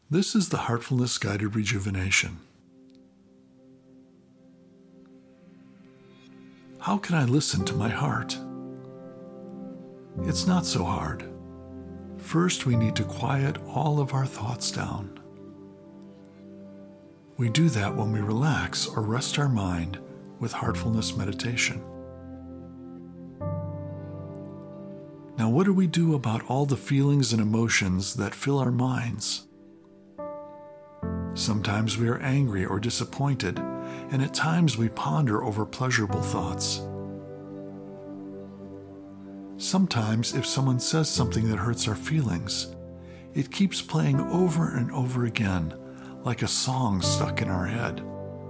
This is the Heartfulness Guided Rejuvenation. How can I listen to my heart? It's not so hard. First, we need to quiet all of our thoughts down. We do that when we relax or rest our mind with heartfulness meditation. Now, what do we do about all the feelings and emotions that fill our minds? Sometimes we are angry or disappointed, and at times we ponder over pleasurable thoughts. Sometimes, if someone says something that hurts our feelings, it keeps playing over and over again, like a song stuck in our head.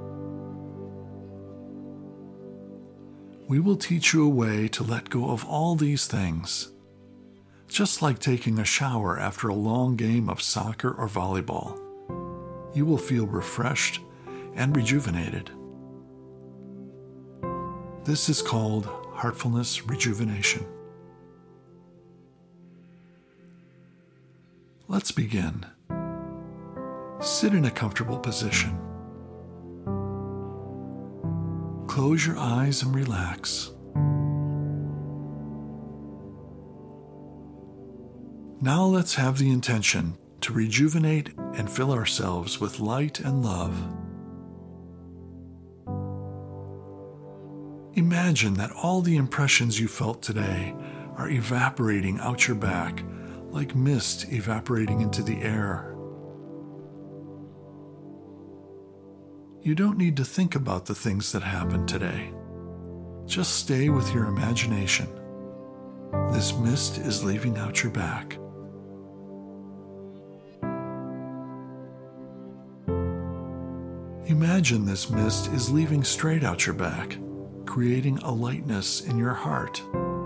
We will teach you a way to let go of all these things, just like taking a shower after a long game of soccer or volleyball. You will feel refreshed and rejuvenated. This is called Heartfulness Rejuvenation. Let's begin. Sit in a comfortable position. Close your eyes and relax. Now let's have the intention to rejuvenate and fill ourselves with light and love. Imagine that all the impressions you felt today are evaporating out your back, like mist evaporating into the air. You don't need to think about the things that happened today. Just stay with your imagination. This mist is leaving out your back. Imagine this mist is leaving straight out your back, creating a lightness in your heart.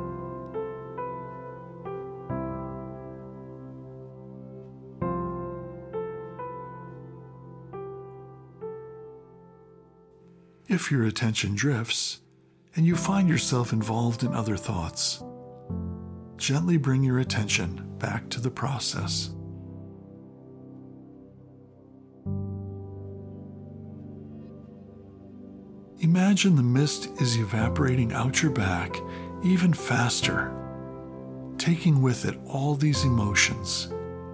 If your attention drifts and you find yourself involved in other thoughts, gently bring your attention back to the process. Imagine the mist is evaporating out your back even faster, taking with it all these emotions.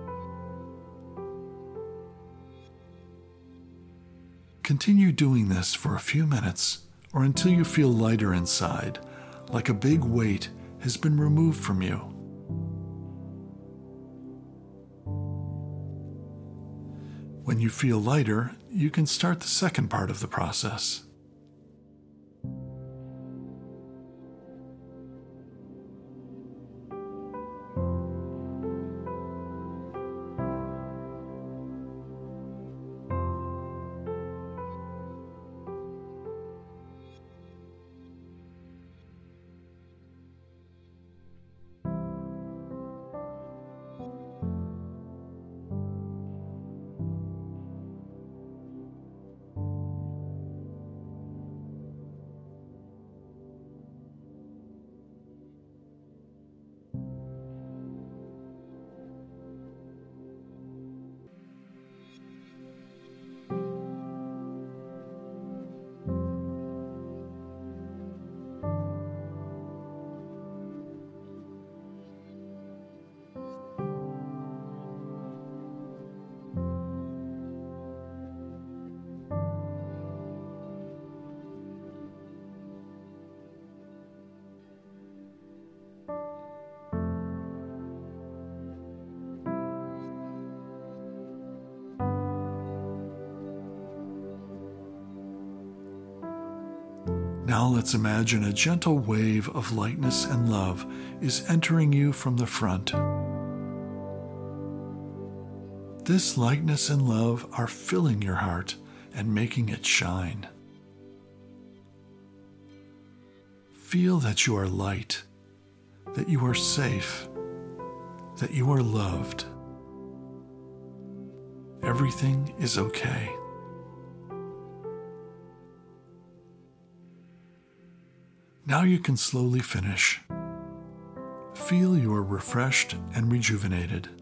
Continue doing this for a few minutes or until you feel lighter inside, like a big weight has been removed from you. When you feel lighter, you can start the second part of the process. Now let's imagine a gentle wave of lightness and love is entering you from the front. This lightness and love are filling your heart and making it shine. Feel that you are light, that you are safe, that you are loved. Everything is okay. Now you can slowly finish. Feel you are refreshed and rejuvenated.